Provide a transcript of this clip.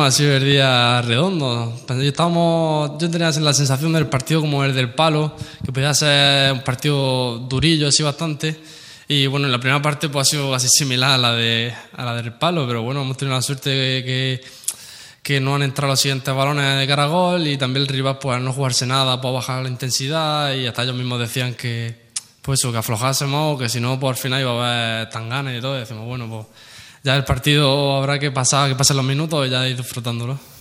ha sido el día redondo. Yo tenía la sensación del partido como el del Palo, que podía ser un partido durillo, así bastante. Y bueno, en la primera parte pues ha sido casi similar a la del Palo, pero bueno, hemos tenido la suerte que no han entrado los siguientes balones de cara a gol, y también el rival pues al no jugarse nada, pues bajar la intensidad, y hasta ellos mismos decían que pues eso, que aflojásemos, que si no pues al final iba a haber tanganes y todo. Y decimos, bueno, pues ya el partido habrá que pasen los minutos y ya ir disfrutándolo.